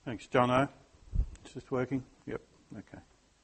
Thanks, Jono. Is this working? Yep. Okay.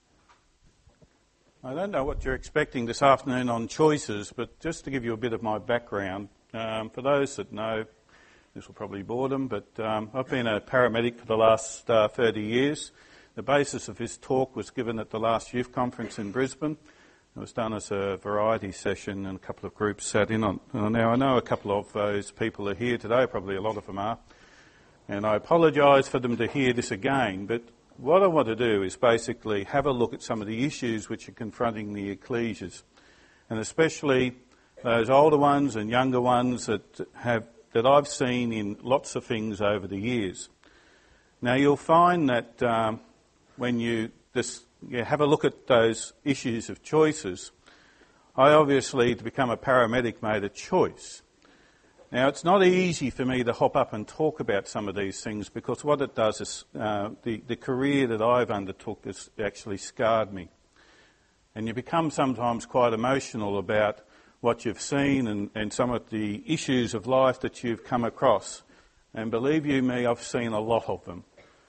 I don't know what you're expecting this afternoon on choices, but just to give you a bit of my background, for those that know, this will probably bore them, but I've been a paramedic for the last 30 years. The basis of this talk was given at the last youth conference in Brisbane. It was done as a variety session and a couple of groups sat in on. Now, I know a couple of those people are here today, probably a lot of them are, and I apologise for them to hear this again, but what I want to do is basically have a look at some of the issues which are confronting the ecclesias, and especially those older ones and younger ones that I've seen in lots of things over the years. Now, you'll find that when you have a look at those issues of choices, I obviously, to become a paramedic, made a choice. Now, it's not easy for me to hop up and talk about some of these things because what it does is the career that I've undertook has actually scarred me. And you become sometimes quite emotional about what you've seen and some of the issues of life that you've come across. And believe you me, I've seen a lot of them.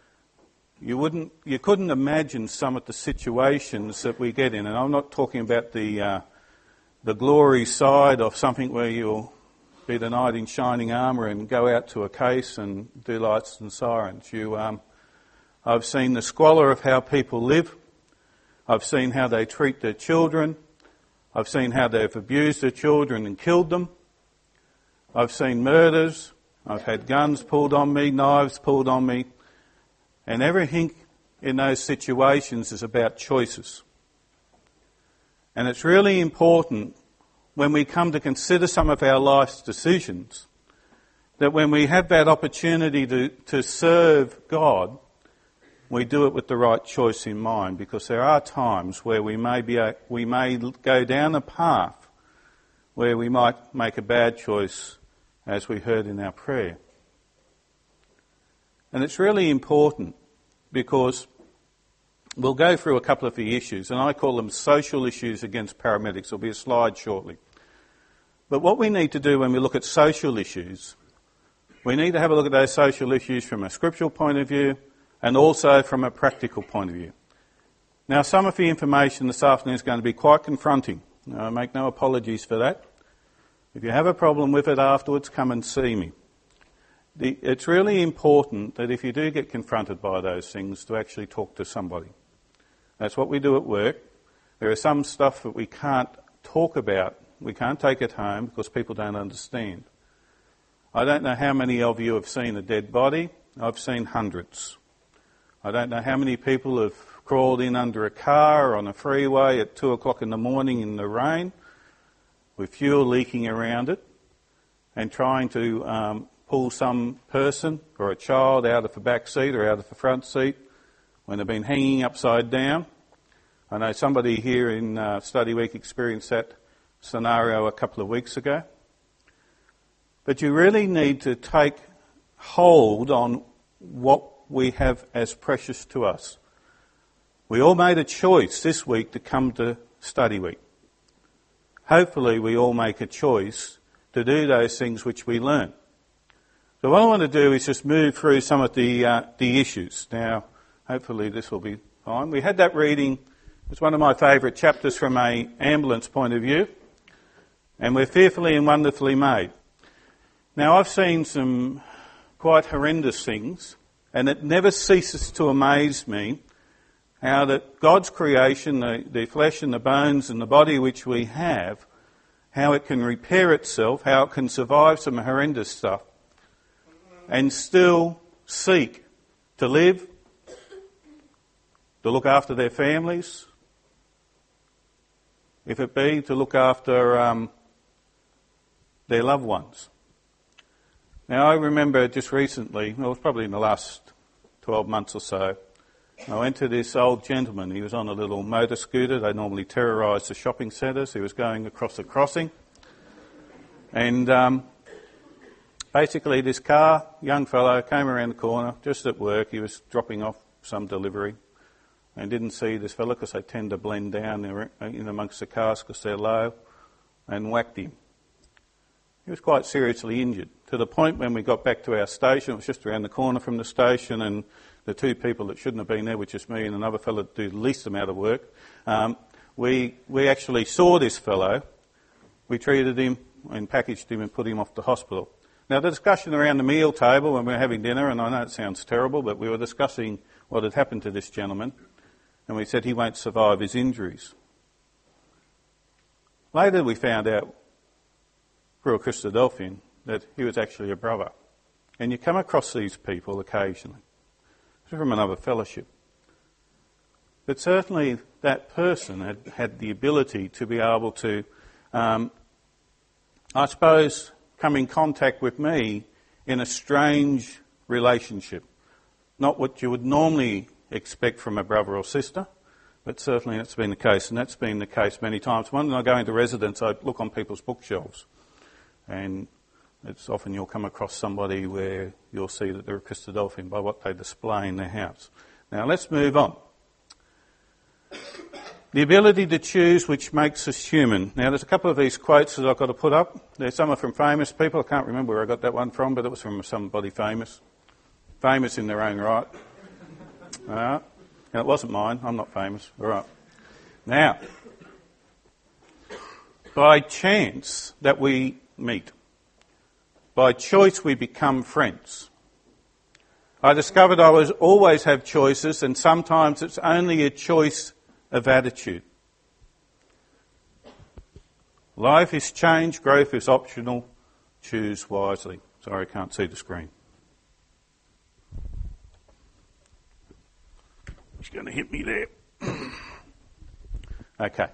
You couldn't imagine some of the situations that we get in, and I'm not talking about the glory side of something where you'll be the knight in shining armour and go out to a case and do lights and sirens. I've seen the squalor of how people live. I've seen how they treat their children. I've seen how they've abused their children and killed them. I've seen murders. I've had guns pulled on me, knives pulled on me. And everything in those situations is about choices. And it's really important when we come to consider some of our life's decisions, that when we have that opportunity to serve God, we do it with the right choice in mind, because there are times where we may go down a path where we might make a bad choice, as we heard in our prayer. And it's really important because we'll go through a couple of the issues, and I call them social issues against paramedics. There'll be a slide shortly. But what we need to do when we look at social issues, we need to have a look at those social issues from a scriptural point of view and also from a practical point of view. Now, some of the information this afternoon is going to be quite confronting. I make no apologies for that. If you have a problem with it afterwards, come and see me. It's really important that if you do get confronted by those things, to actually talk to somebody. That's what we do at work. There is some stuff that we can't talk about. We can't take it home because people don't understand. I don't know how many of you have seen a dead body. I've seen hundreds. I don't know how many people have crawled in under a car on a freeway at 2 o'clock in the morning in the rain with fuel leaking around it and trying to pull some person or a child out of the back seat or out of the front seat when they've been hanging upside down. I know somebody here in Study Week experienced that scenario a couple of weeks ago. But you really need to take hold on what we have as precious to us. We all made a choice this week to come to Study Week. Hopefully we all make a choice to do those things which we learn. So what I want to do is just move through some of the issues. Now, hopefully this will be fine. We had that reading. It's one of my favourite chapters from an ambulance point of view. And we're fearfully and wonderfully made. Now, I've seen some quite horrendous things, and it never ceases to amaze me how that God's creation, the flesh and the bones and the body which we have, how it can repair itself, how it can survive some horrendous stuff, and still seek to live, to look after their families, if it be to look after their loved ones. Now, I remember just recently, well, it was probably in the last 12 months or so, I went to this old gentleman. He was on a little motor scooter. They normally terrorise the shopping centres. He was going across a crossing. And basically this car, young fellow, came around the corner just at work. He was dropping off some delivery and didn't see this fellow because they tend to blend down in amongst the cars because they're low, and whacked him. He was quite seriously injured, to the point when we got back to our station, it was just around the corner from the station, and the two people that shouldn't have been there, which is me and another fellow that do the least amount of work, we actually saw this fellow, we treated him and packaged him and put him off to hospital. Now, the discussion around the meal table when we were having dinner, and I know it sounds terrible, but we were discussing what had happened to this gentleman, and we said he won't survive his injuries. Later we found out, through a Christadelphian, that he was actually a brother. And you come across these people occasionally, from another fellowship. But certainly that person had the ability to be able to, I suppose, come in contact with me in a strange relationship. Not what you would normally expect from a brother or sister, but certainly that's been the case, and that's been the case many times. When I go into residence, I look on people's bookshelves, and it's often you'll come across somebody where you'll see that they're a Christadelphian by what they display in their house. Now let's move on. The ability to choose which makes us human. Now there's a couple of these quotes that I've got to put up. There's some are from famous people. I can't remember where I got that one from, but it was from somebody famous. Famous in their own right. All right. And it wasn't mine. I'm not famous. All right. Now, by chance that we meet, by choice we become friends. I discovered I always have choices, and sometimes it's only a choice of attitude. Life is change, growth is optional. Choose wisely. Sorry, I can't see the screen. He's going to hit me there. Okay.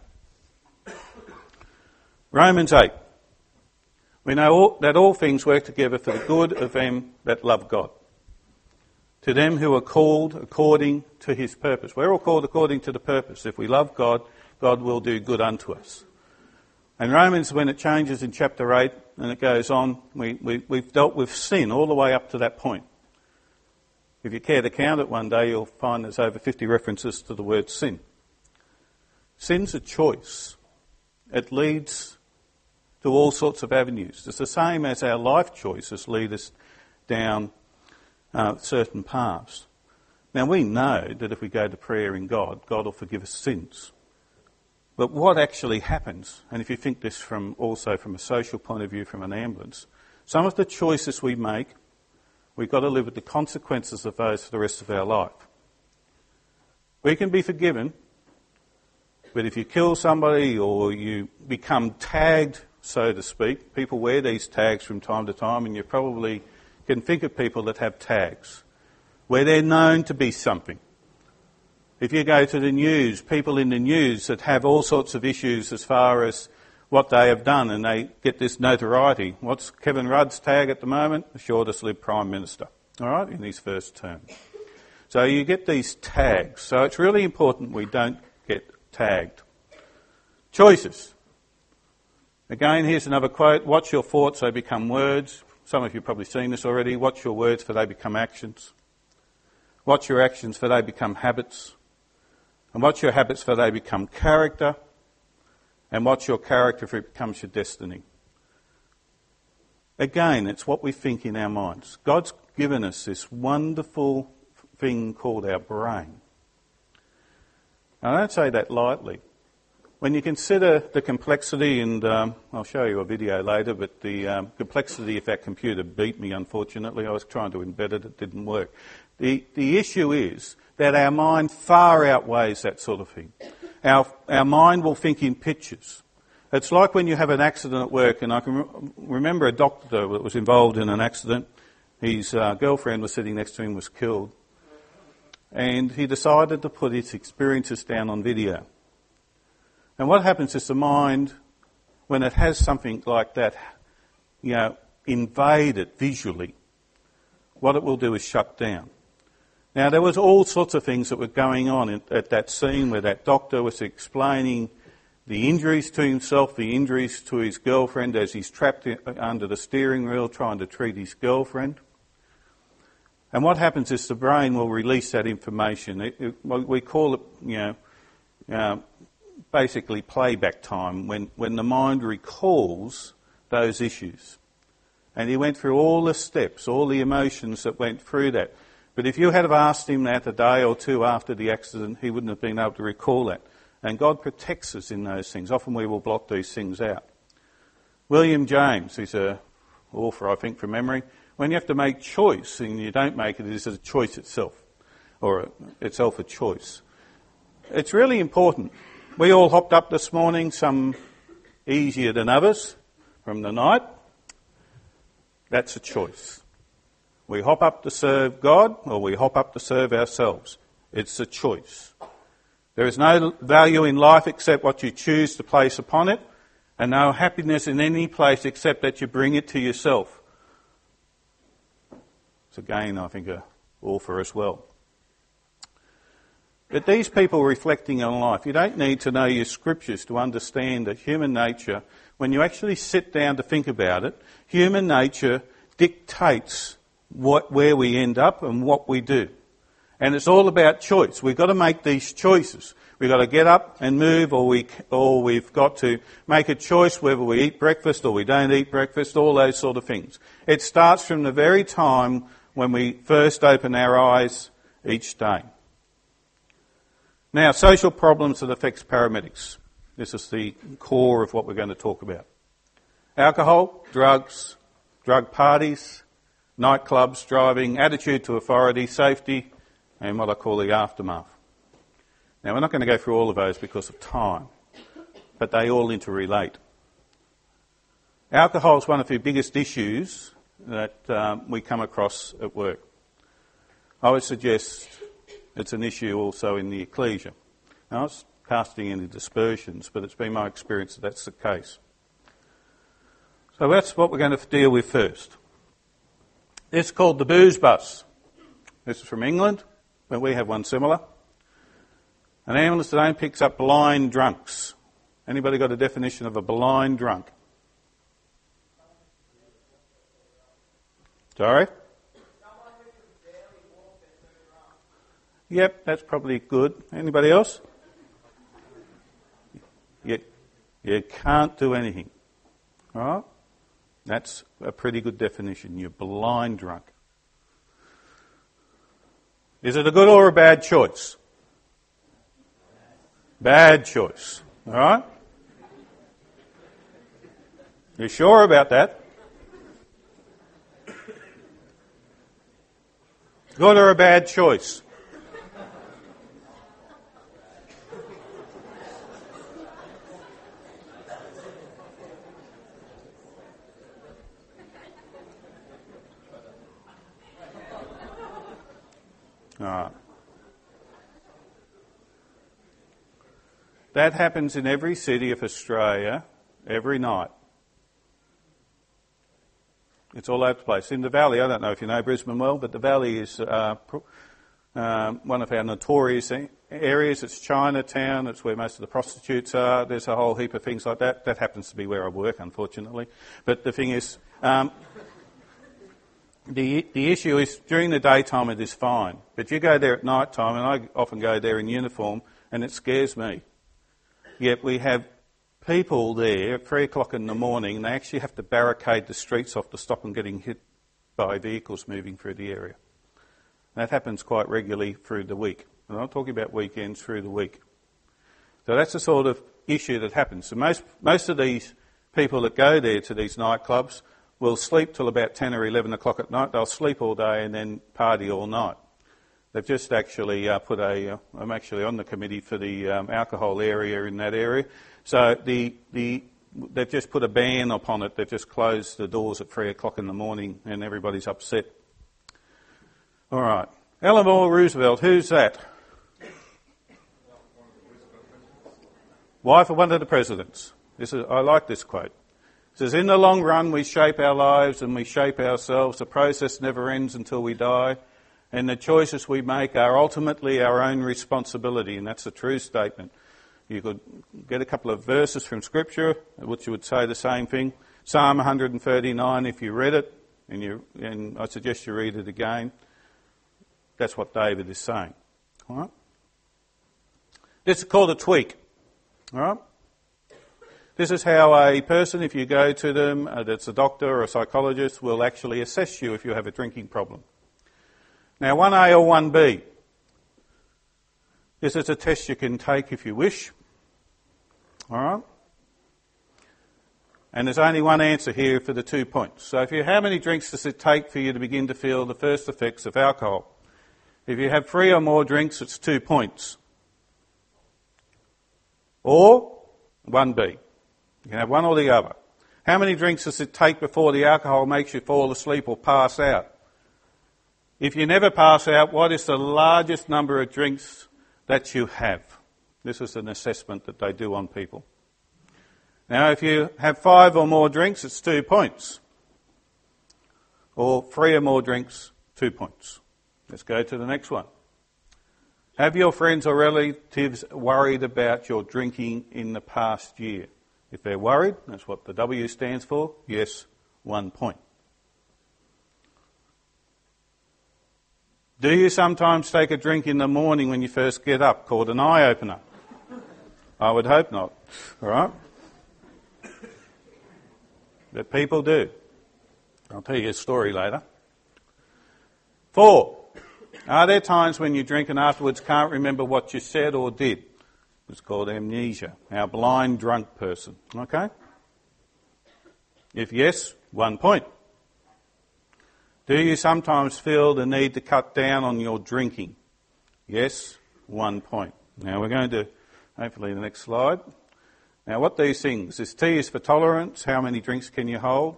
Romans 8. We know that all things work together for the good of them that love God, to them who are called according to his purpose. We're all called according to the purpose. If we love God, God will do good unto us. And Romans, when it changes in chapter 8 and it goes on, we've dealt with sin all the way up to that point. If you care to count it one day, you'll find there's over 50 references to the word sin. Sin's a choice. It leads to all sorts of avenues. It's the same as our life choices lead us down certain paths. Now we know that if we go to prayer in God, God will forgive us sins. But what actually happens, and if you think this also from a social point of view, from an ambulance, some of the choices we make, we've got to live with the consequences of those for the rest of our life. We can be forgiven, but if you kill somebody or you become tagged, so to speak, people wear these tags from time to time, and you probably can think of people that have tags, where they're known to be something. If you go to the news, people in the news that have all sorts of issues as far as what they have done, and they get this notoriety. What's Kevin Rudd's tag at the moment? The shortest lived Prime Minister, all right, in his first term. So you get these tags. So it's really important we don't get tagged. Choices. Again, here's another quote. Watch your thoughts, they become words. Some of you have probably seen this already. Watch your words, for they become actions. Watch your actions, for they become habits. And watch your habits, for they become character. And watch your character, for it becomes your destiny. Again, it's what we think in our minds. God's given us this wonderful thing called our brain. I don't say that lightly. When you consider the complexity, and I'll show you a video later, but the complexity of that computer beat me, unfortunately. I was trying to embed it, it didn't work. The issue is that our mind far outweighs that sort of thing. Our mind will think in pictures. It's like when you have an accident at work, and I can remember a doctor that was involved in an accident. His girlfriend was sitting next to him, was killed. And he decided to put his experiences down on video. And what happens is the mind, when it has something like that, invade it visually, what it will do is shut down. Now, there was all sorts of things that were going on at that scene where that doctor was explaining the injuries to himself, the injuries to his girlfriend as he's trapped under the steering wheel trying to treat his girlfriend. And what happens is the brain will release that information. We call it, basically playback time, when the mind recalls those issues. And he went through all the steps, all the emotions that went through that. But if you had have asked him that a day or two after the accident, he wouldn't have been able to recall that. And God protects us in those things. Often we will block these things out. William James, he's an author, I think, from memory. When you have to make choice and you don't make it, it is a choice itself, or itself a choice. It's really important. We all hopped up this morning, some easier than others, from the night. That's a choice. We hop up to serve God, or we hop up to serve ourselves. It's a choice. There is no value in life except what you choose to place upon it, and no happiness in any place except that you bring it to yourself. It's again, I think, an author as well. But these people reflecting on life, you don't need to know your scriptures to understand that human nature, when you actually sit down to think about it, human nature dictates where we end up and what we do. And it's all about choice. We've got to make these choices. We've got to get up and move, or we've got to make a choice whether we eat breakfast or we don't eat breakfast, all those sort of things. It starts from the very time when we first open our eyes each day. Now, social problems that affects paramedics. This is the core of what we're going to talk about. Alcohol, drugs, drug parties, nightclubs, driving, attitude to authority, safety, and what I call the aftermath. Now, we're not going to go through all of those because of time, but they all interrelate. Alcohol is one of the biggest issues that we come across at work. I would suggest it's an issue also in the ecclesia. Now, it's casting any dispersions, but it's been my experience that that's the case. So that's what we're going to deal with first. It's called the booze bus. This is from England, but we have one similar. An ambulance today picks up blind drunks. Anybody got a definition of a blind drunk? Sorry? Yep, that's probably good. Anybody else? You can't do anything. All right? That's a pretty good definition. You're blind drunk. Is it a good or a bad choice? Bad choice. All right? You sure about that? Good or a bad choice? That happens in every city of Australia every night. It's all over the place. In the Valley, I don't know if you know Brisbane well, but the Valley is one of our notorious areas. It's Chinatown. It's where most of the prostitutes are. There's a whole heap of things like that. That happens to be where I work, unfortunately. But the thing is, the issue is during the daytime it is fine. But you go there at night time, and I often go there in uniform, and it scares me. Yet we have people there at 3 o'clock in the morning, and they actually have to barricade the streets off to stop them getting hit by vehicles moving through the area. That happens quite regularly through the week. I'm not talking about weekends, through the week. So that's the sort of issue that happens. So most of these people that go there to these nightclubs will sleep till about 10 or 11 o'clock at night. They'll sleep all day and then party all night. They've just actually I'm actually on the committee for the alcohol area in that area. So they've just put a ban upon it. They've just closed the doors at 3 o'clock in the morning and everybody's upset. All right. Eleanor Roosevelt, who's that? Wife of one of the presidents. I like this quote. It says, in the long run we shape our lives and we shape ourselves. The process never ends until we die. And the choices we make are ultimately our own responsibility, and that's a true statement. You could get a couple of verses from Scripture which would say the same thing. Psalm 139, if you read it, and I suggest you read it again, that's what David is saying. All right? This is called a tweak. All right? This is how a person, if you go to them, that's a doctor or a psychologist, will actually assess you if you have a drinking problem. Now 1A or 1B. This is a test you can take if you wish. Alright? And there's only one answer here for the 2 points. So how many drinks does it take for you to begin to feel the first effects of alcohol? If you have 3 or more drinks, it's 2 points. Or 1B. You can have one or the other. How many drinks does it take before the alcohol makes you fall asleep or pass out? If you never pass out, what is the largest number of drinks that you have? This is an assessment that they do on people. Now, if you have 5 or more drinks, it's 2 points. Or 3 or more drinks, 2 points. Let's go to the next one. Have your friends or relatives worried about your drinking in the past year? If they're worried, that's what the W stands for, yes, 1 point. Do you sometimes take a drink in the morning when you first get up, called an eye-opener? I would hope not, all right? But people do. I'll tell you a story later. 4. Are there times when you drink and afterwards can't remember what you said or did? It's called amnesia, our blind drunk person, okay? If yes, 1 point. Do you sometimes feel the need to cut down on your drinking? Yes, 1 point. Now we're going to, hopefully the next slide. Now what these things, this T is for tolerance, how many drinks can you hold?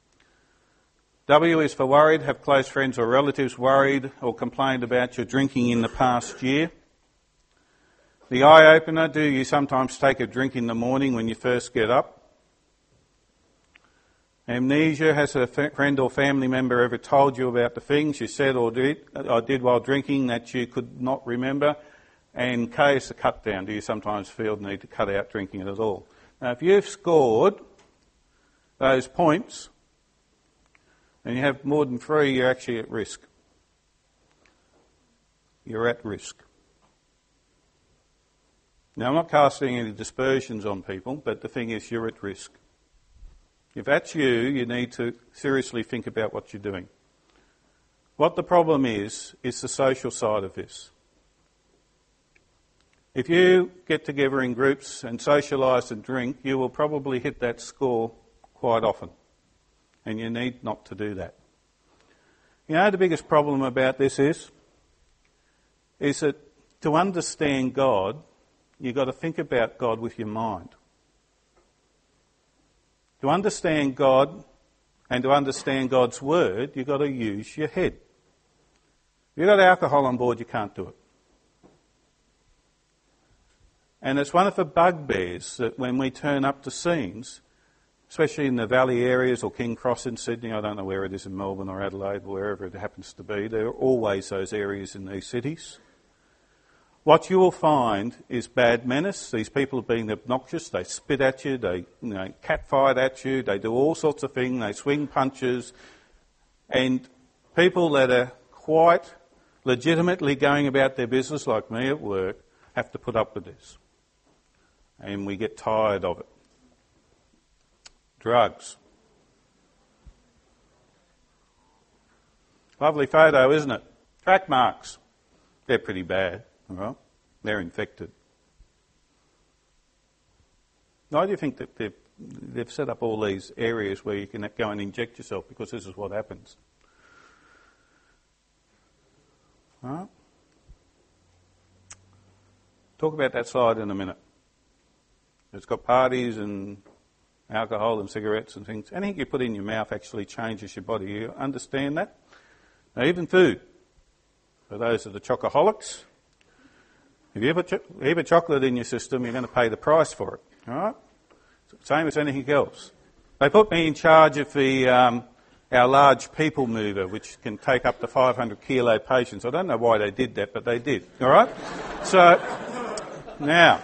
W is for worried, have close friends or relatives worried or complained about your drinking in the past year. The eye opener, do you sometimes take a drink in the morning when you first get up? Amnesia, has a friend or family member ever told you about the things you said or did while drinking that you could not remember? And K is the cut down. Do you sometimes feel the need to cut out drinking at all? Now, if you've scored those points and you have more than 3, you're actually at risk. You're at risk. Now, I'm not casting any dispersions on people, but the thing is, you're at risk. If that's you, you need to seriously think about what you're doing. What the problem is the social side of this. If you get together in groups and socialise and drink, you will probably hit that score quite often. And you need not to do that. You know, the biggest problem about this is that to understand God, you've got to think about God with your mind. To understand God and to understand God's word, you've got to use your head. If you've got alcohol on board, you can't do it. And it's one of the bugbears that when we turn up to scenes, especially in the valley areas or King Cross in Sydney, I don't know where it is in Melbourne or Adelaide, wherever it happens to be, there are always those areas in these cities. What you will find is bad manners. These people are being obnoxious. They spit at you. They catfight at you. They do all sorts of things. They swing punches. And people that are quite legitimately going about their business, like me at work, have to put up with this. And we get tired of it. Drugs. Lovely photo, isn't it? Track marks. They're pretty bad. All right? They're infected. Why do you think that they've set up all these areas where you can go and inject yourself? Because this is what happens. All right? Talk about that slide in a minute. It's got parties and alcohol and cigarettes and things. Anything you put in your mouth actually changes your body. You understand that? Now, even food. For those that are chocoholics, if you eat chocolate in your system, you're going to pay the price for it. All right? Same as anything else. They put me in charge of our large people mover, which can take up to 500 kilo patients. I don't know why they did that, but they did. All right? So, now,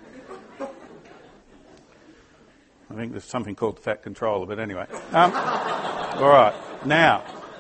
I think there's something called the fat controller, but anyway. All right, now,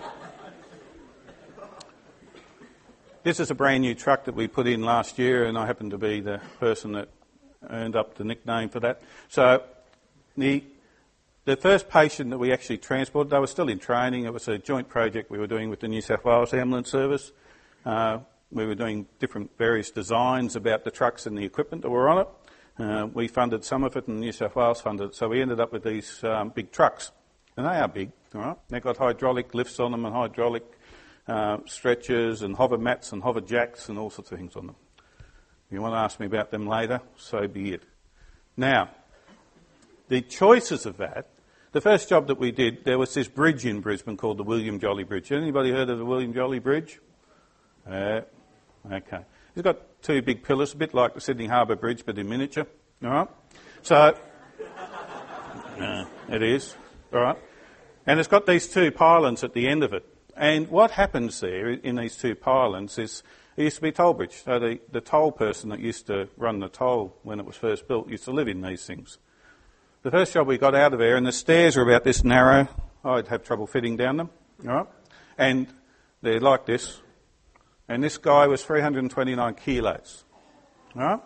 this is a brand new truck that we put in last year, and I happen to be the person that earned up the nickname for that. So the first patient that we actually transported, they were still in training. It was a joint project we were doing with the New South Wales Ambulance Service. We were doing different various designs about the trucks and the equipment that were on it. We funded some of it and New South Wales funded it. So we ended up with these big trucks. And they are big, all right? They've got hydraulic lifts on them and hydraulic stretchers and hover mats and hover jacks and all sorts of things on them. If you want to ask me about them later, so be it. Now, the choices of that, the first job that we did, there was this bridge in Brisbane called the William Jolly Bridge. Anybody heard of the William Jolly Bridge? Okay. It's got two big pillars, a bit like the Sydney Harbour Bridge, but in miniature. All right? So, it is. All right? And it's got these two pylons at the end of it. And what happens there in these two pylons is, it used to be a toll bridge. So the toll person that used to run the toll when it was first built used to live in these things. The first job we got out of there, and the stairs are about this narrow. I'd have trouble fitting down them. All right? And they're like this. And this guy was 329 kilos. All right?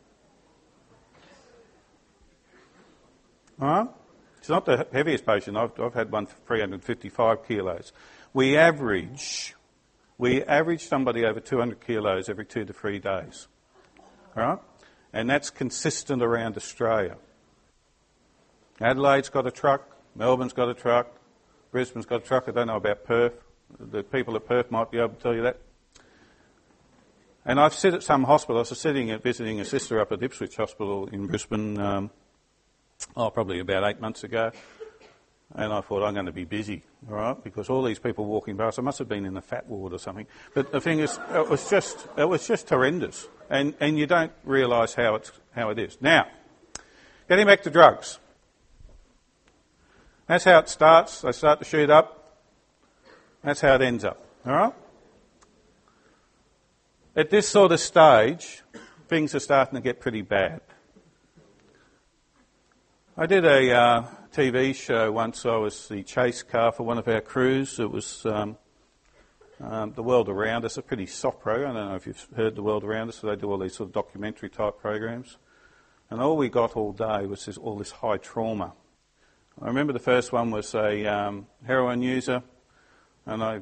All right? It's not the heaviest patient. I've had one for 355 kilos. We average somebody over 200 kilos every 2 to 3 days. All right? And that's consistent around Australia. Adelaide's got a truck. Melbourne's got a truck. Brisbane's got a truck. I don't know about Perth. The people at Perth might be able to tell you that. And I've sit at some hospitals. I was visiting a sister up at Ipswich Hospital in Brisbane, probably about 8 months ago. And I thought, I'm going to be busy, all right, because all these people walking past, I must have been in the fat ward or something. But the thing is, it was just horrendous. And you don't realise how it is. Now, getting back to drugs. That's how it starts. They start to shoot up. That's how it ends up, all right? At this sort of stage, things are starting to get pretty bad. I did a TV show once. I was the chase car for one of our crews. It was The World Around Us, a pretty soft program. I don't know if you've heard The World Around Us. So they do all these sort of documentary type programs. And all we got all day was all this high trauma. I remember the first one was a heroin user, and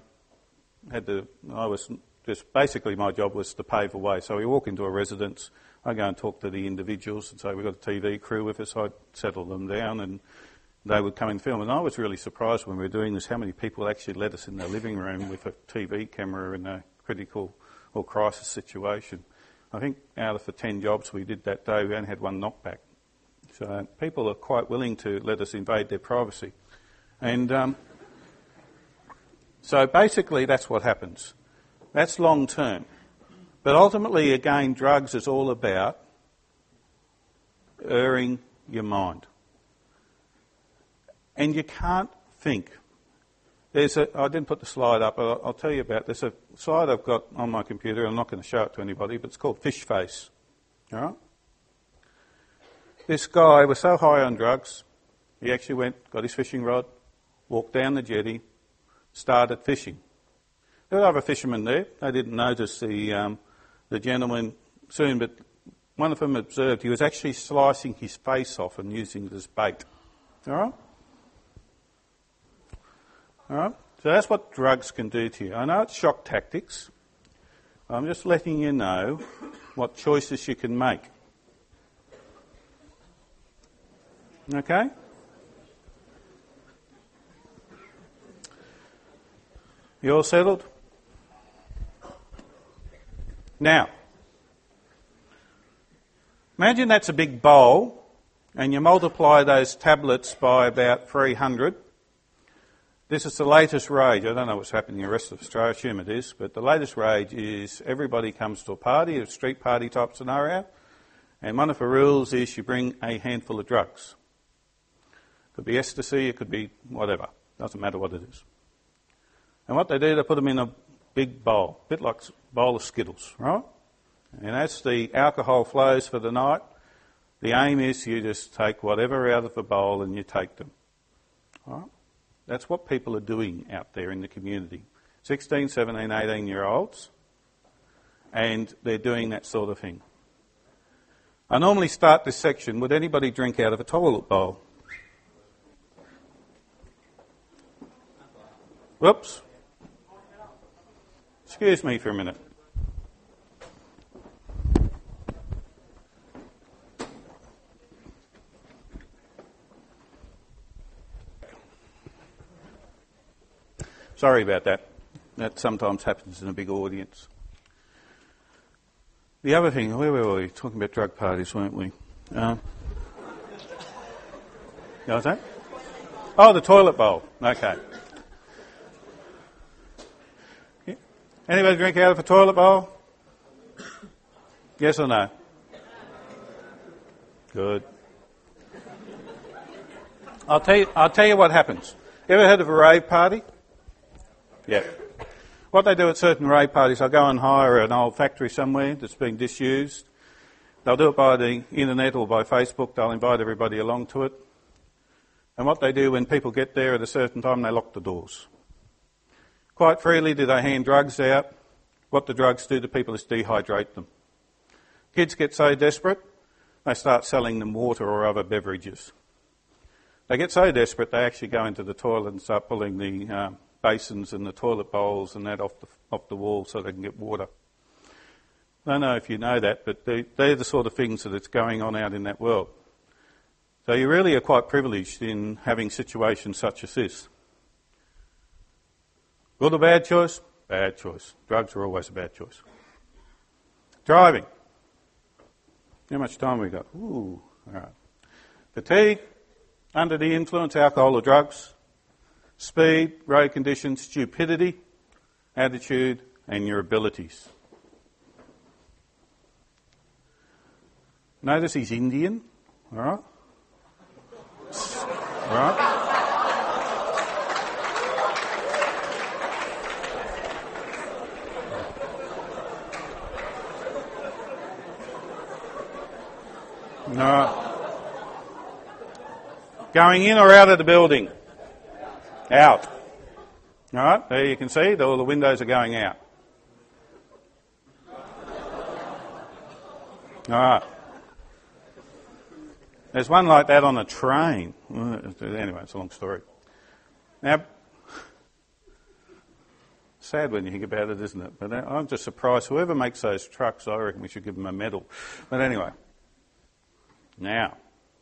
basically my job was to pave the way. So we walk into a residence, I go and talk to the individuals and say, we've got a TV crew with us. I'd settle them down and they would come and film. And I was really surprised when we were doing this how many people actually let us in their living room with a TV camera in a critical or crisis situation. I think out of the 10 jobs we did that day, we only had one knockback. So people are quite willing to let us invade their privacy. And so basically that's what happens. That's long term. But ultimately, again, drugs is all about erring your mind. And you can't think. I didn't put the slide up, but I'll tell you about. There's a slide I've got on my computer. I'm not going to show it to anybody, but it's called Fish Face. All right? This guy was so high on drugs, he actually got his fishing rod, walked down the jetty, started fishing. There were other fishermen there. They didn't notice the gentleman soon, but one of them observed he was actually slicing his face off and using it as bait. All right? All right? So that's what drugs can do to you. I know it's shock tactics. I'm just letting you know what choices you can make. Okay? You all settled? Now, imagine that's a big bowl and you multiply those tablets by about 300. This is the latest rage. I don't know what's happening in the rest of Australia, I assume it is, but the latest rage is everybody comes to a party, a street party type scenario, and one of the rules is you bring a handful of drugs. It could be ecstasy, it could be whatever. Doesn't matter what it is. And what they do, they put them in a big bowl, a bit like a bowl of Skittles, right? And as the alcohol flows for the night, the aim is you just take whatever out of the bowl and you take them. All right? That's what people are doing out there in the community. 16, 17, 18-year-olds, and they're doing that sort of thing. I normally start this section, would anybody drink out of a toilet bowl? Whoops. Excuse me for a minute. Sorry about that. That sometimes happens in a big audience. The other thing, where were we? Talking about drug parties, weren't we? What was that? Oh, the toilet bowl. Okay. Anybody drink out of a toilet bowl? Yes or no? Good. I'll tell you what happens. Ever heard of a rave party? Yeah. What they do at certain rave parties, they'll go and hire an old factory somewhere that's being disused. They'll do it by the internet or by Facebook. They'll invite everybody along to it. And what they do when people get there at a certain time, they lock the doors. Quite freely do they hand drugs out. What the drugs do to people is dehydrate them. Kids get so desperate, they start selling them water or other beverages. They get so desperate, they actually go into the toilet and start pulling the basins and the toilet bowls and that off the wall so they can get water. I don't know if you know that, but they're the sort of things that's going on out in that world. So you really are quite privileged in having situations such as this. Good or bad choice? Bad choice. Drugs are always a bad choice. Driving. How much time have we got? Ooh, all right. Fatigue, under the influence, alcohol or drugs, speed, road conditions, stupidity, attitude, and your abilities. Notice he's Indian, all right? All right? No. Going in or out of the building? Out. All right, there you can see all the windows are going out. All right. There's one like that on a train. Anyway, it's a long story. Now, sad when you think about it, isn't it? But I'm just surprised. Whoever makes those trucks, I reckon we should give them a medal. But anyway. Now,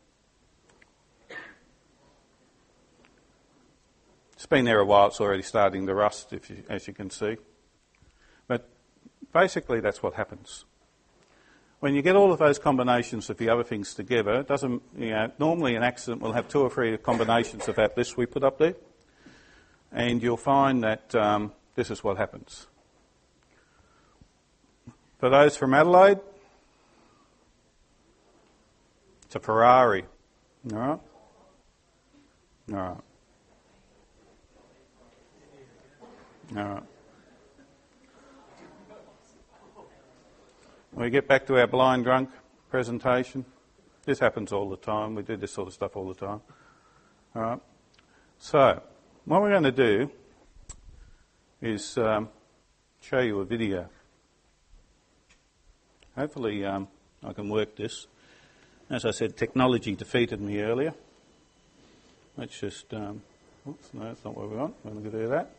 it's been there a while. It's already starting to rust, as you can see. But basically, that's what happens. When you get all of those combinations of the other things together, it doesn't. Normally, an accident will have 2 or 3 combinations of that list we put up there, and you'll find that this is what happens. For those from Adelaide, it's a Ferrari. All right? All right. All right. We get back to our blind drunk presentation. This happens all the time. We do this sort of stuff all the time. All right. So, what we're going to do is show you a video. Hopefully I can work this. As I said, technology defeated me earlier. Let's just... oops, no, that's not what we want. We're going to do that.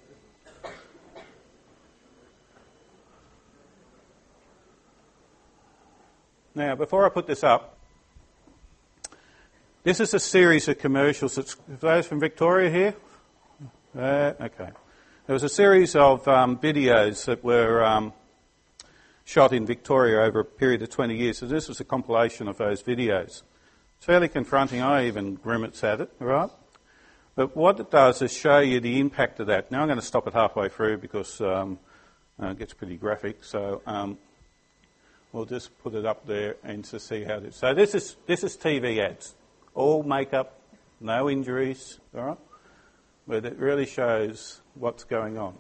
Now, before I put this up, this is a series of commercials. It's those from Victoria here. Okay. There was a series of videos that were shot in Victoria over a period of 20 years. So this was a compilation of those videos. It's fairly confronting. I even grimace at it, right? But what it does is show you the impact of that. Now I'm going to stop it halfway through because it gets pretty graphic. So we'll just put it up there and to see how it is. So this is TV ads. All makeup, no injuries, all right? But it really shows what's going on.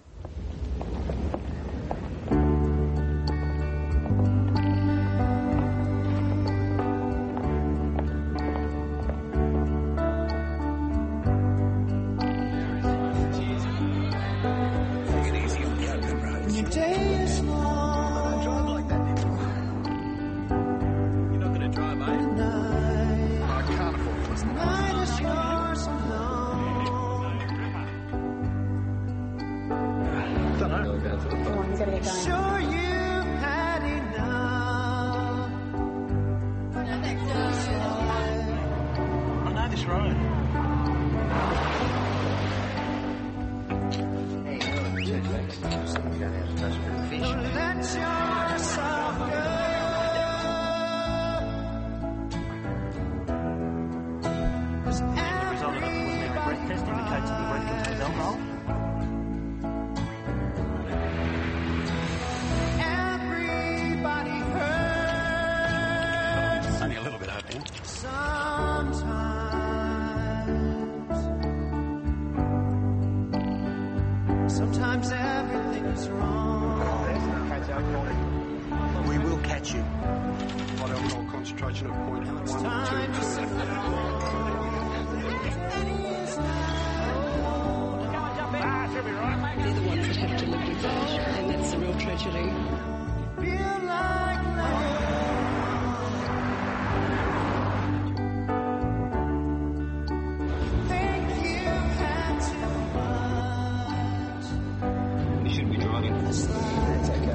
And the result of the preliminary breath test indicates that the breath contains alcohol. Everybody hurts. Only a little bit up here. Sometimes everything is wrong. We will catch you. Blood alcohol concentration of 0.1 to 2%. They're the ones that have to live with that, and that's a real tragedy. Feel like think you've had too much. You shouldn't be driving. That's okay.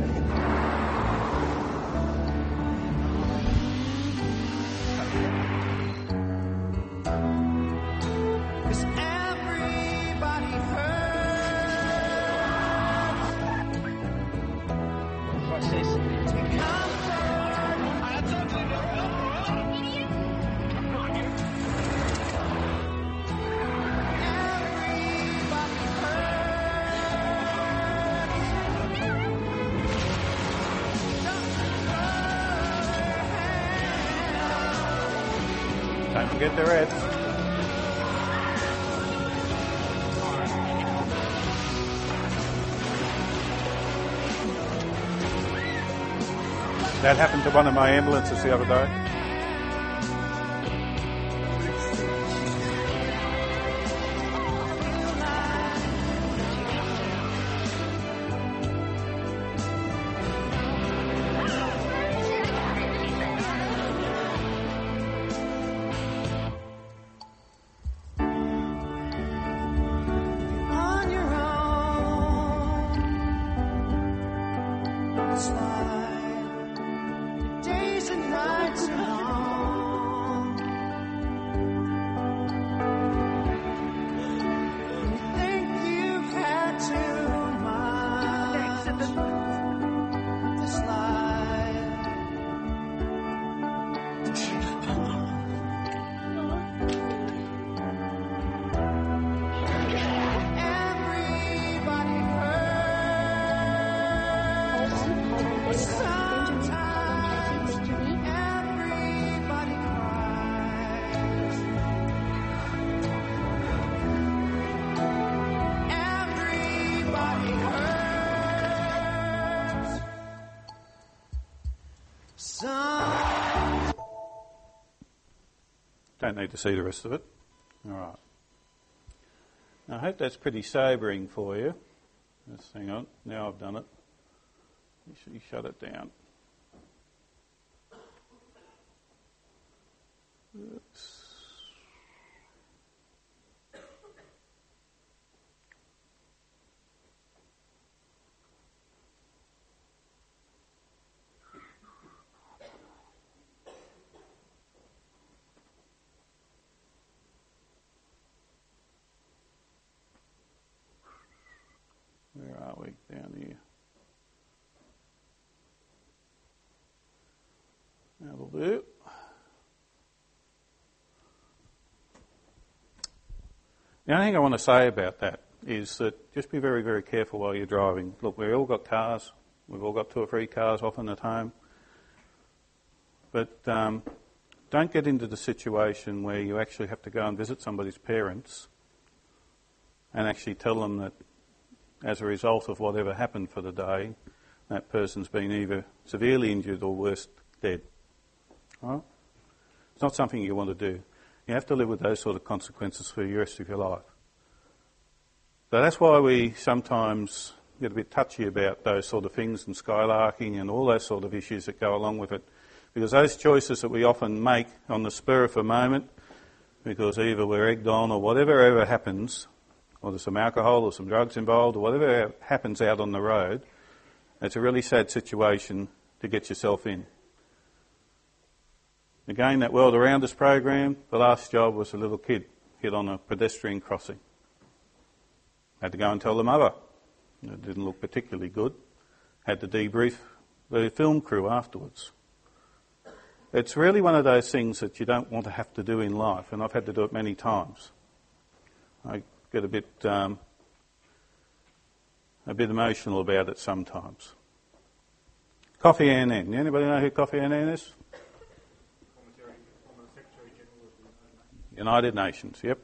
'Cause everybody hurts. Process. Don't forget the reds. That happened to one of my ambulances the other day. On your own slide. Days and nights are long. You think you've had too much to slide. Everybody hurts. Sometimes everybody cries. Everybody hurts. Some. Don't need to see the rest of it. All right. I hope that's pretty sobering for you. Just hang on. Now I've done it. You shut it down. Oops. Where are we? Down here. That'll do. The only thing I want to say about that is that just be very, very careful while you're driving. Look, we've all got cars. We've all got 2 or 3 cars often at home. But don't get into the situation where you actually have to go and visit somebody's parents and actually tell them that as a result of whatever happened for the day, that person's been either severely injured or worse, dead. All right? It's not something you want to do. You have to live with those sort of consequences for the rest of your life. So that's why we sometimes get a bit touchy about those sort of things and skylarking and all those sort of issues that go along with it. Because those choices that we often make on the spur of a moment, because either we're egged on or whatever ever happens, or there's some alcohol or some drugs involved or whatever happens out on the road, it's a really sad situation to get yourself in. Again, that World Around Us program, the last job was a little kid hit on a pedestrian crossing. Had to go and tell the mother. It didn't look particularly good. Had to debrief the film crew afterwards. it's really one of those things that you don't want to have to do in life, and I've had to do it many times. I get a bit emotional about it sometimes. Kofi Annan. Anybody know who Kofi Annan is? United Nations, yep.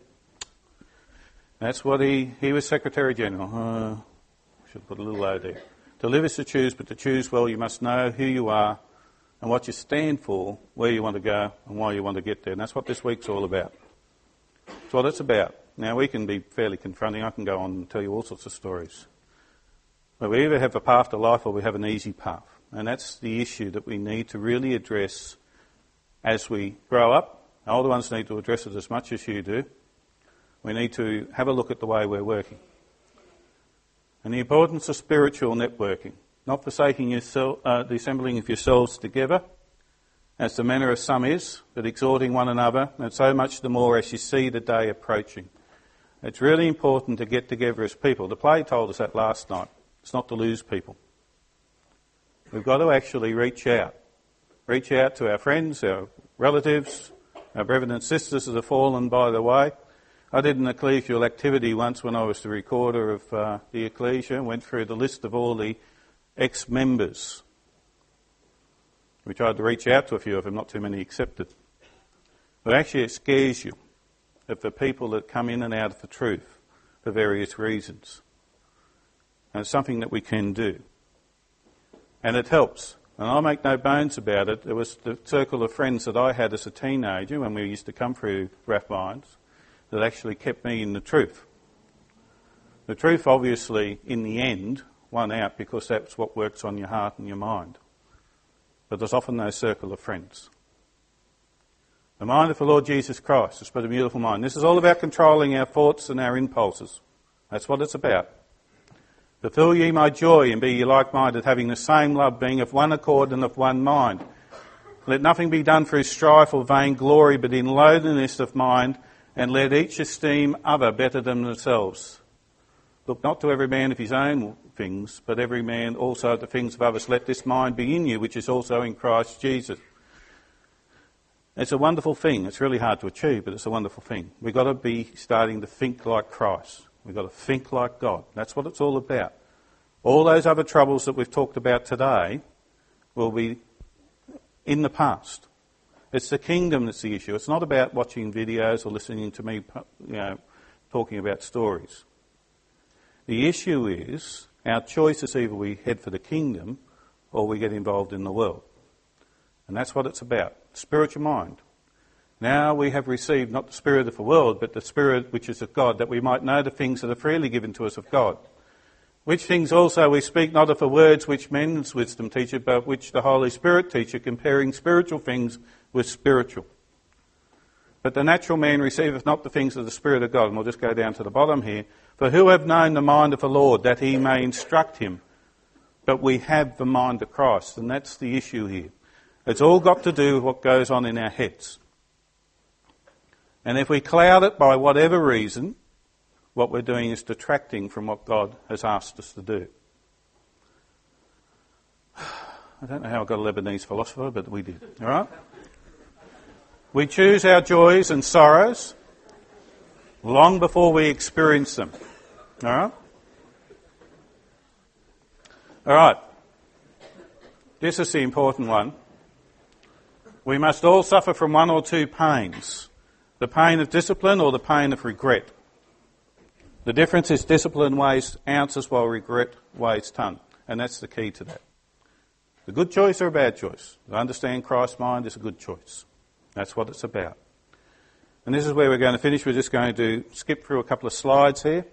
That's what he was Secretary General. Should put a little O there. To live is to choose, but to choose well you must know who you are and what you stand for, where you want to go and why you want to get there. And that's what this week's all about. That's what it's about. Now we can be fairly confronting. I can go on and tell you all sorts of stories. But we either have a path to life or we have an easy path. And that's the issue that we need to really address as we grow up. Older ones need to address it as much as you do. We need to have a look at the way we're working. And the importance of spiritual networking. Not forsaking yourself, the assembling of yourselves together, as the manner of some is, but exhorting one another, and so much the more as you see the day approaching. It's really important to get together as people. The play told us that last night. It's not to lose people. We've got to actually reach out. Reach out to our friends, our relatives, our brethren and sisters that have fallen by the way. I did an ecclesial activity once when I was the recorder of the ecclesia and went through the list of all the ex-members. We tried to reach out to a few of them, not too many accepted. But actually it scares you of the people that come in and out of the truth for various reasons. And it's something that we can do. And it helps. And I make no bones about it. There was the circle of friends that I had as a teenager when we used to come through Rathmines that actually kept me in the truth. The truth obviously in the end won out because that's what works on your heart and your mind. But there's often no circle of friends. The mind of the Lord Jesus Christ is but a beautiful mind. This is all about controlling our thoughts and our impulses. That's what it's about. Fulfill ye my joy and be ye like-minded, having the same love, being of one accord and of one mind. Let nothing be done through strife or vain glory, but in lowliness of mind, and let each esteem other better than themselves. Look not to every man of his own things, but every man also at the things of others. Let this mind be in you, which is also in Christ Jesus. It's a wonderful thing. It's really hard to achieve, but it's a wonderful thing. We've got to be starting to think like Christ. We've got to think like God. That's what it's all about. All those other troubles that we've talked about today will be in the past. It's the kingdom that's the issue. It's not about watching videos or listening to me, talking about stories. The issue is our choice is either we head for the kingdom or we get involved in the world. And that's what it's about. Spiritual mind. Now we have received not the spirit of the world, but the spirit which is of God, that we might know the things that are freely given to us of God. Which things also we speak not of the words which men's wisdom teacheth, but which the Holy Spirit teacheth, comparing spiritual things with spiritual. But the natural man receiveth not the things of the Spirit of God. And we'll just go down to the bottom here. For who have known the mind of the Lord, that he may instruct him? But we have the mind of Christ, and that's the issue here. It's all got to do with what goes on in our heads. And if we cloud it by whatever reason, what we're doing is detracting from what God has asked us to do. I don't know how I got a Lebanese philosopher, but we did. All right? We choose our joys and sorrows long before we experience them. All right? All right. This is the important one. We must all suffer from one or two pains. The pain of discipline or the pain of regret. The difference is discipline weighs ounces while regret weighs ton. And that's the key to that. A good choice or a bad choice? To understand Christ's mind is a good choice. That's what it's about. And this is where we're going to finish. We're just going to skip through a couple of slides here.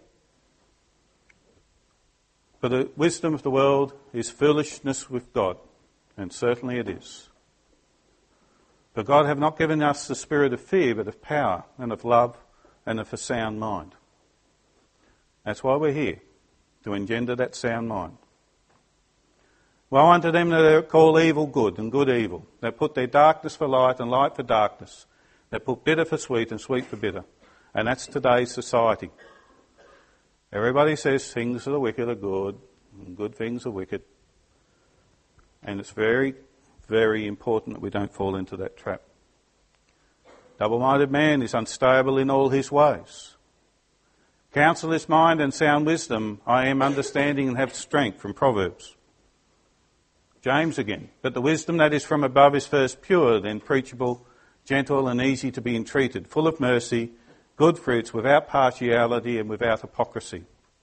For the wisdom of the world is foolishness with God. And certainly it is. For God have not given us the spirit of fear, but of power and of love and of a sound mind. That's why we're here, to engender that sound mind. Woe unto them that call evil good and good evil, that put their darkness for light and light for darkness, that put bitter for sweet and sweet for bitter. And that's today's society. Everybody says things that are wicked are good, and good things are wicked. And it's very very important that we don't fall into that trap. Double-minded man is unstable in all his ways. Counsel is mind and sound wisdom. I am understanding and have strength, from Proverbs. James again. But the wisdom that is from above is first pure, then preachable, gentle and easy to be entreated, full of mercy, good fruits, without partiality and without hypocrisy.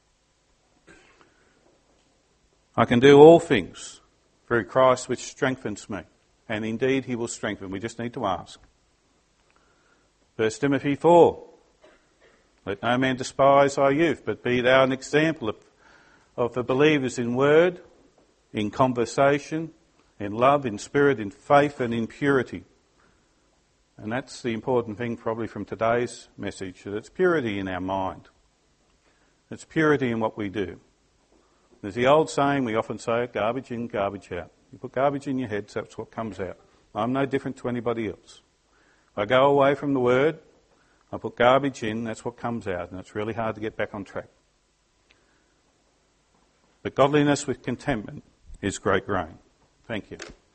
I can do all things through Christ which strengthens me. And indeed he will strengthen. We just need to ask. 1 Timothy 4. Let no man despise thy youth, but be thou an example of the believers in word, in conversation, in love, in spirit, in faith and in purity. And that's the important thing probably from today's message, that it's purity in our mind. It's purity in what we do. There's the old saying we often say, garbage in, garbage out. You put garbage in your head, so that's what comes out. I'm no different to anybody else. If I go away from the word, I put garbage in, that's what comes out, and it's really hard to get back on track. But godliness with contentment is great gain. Thank you.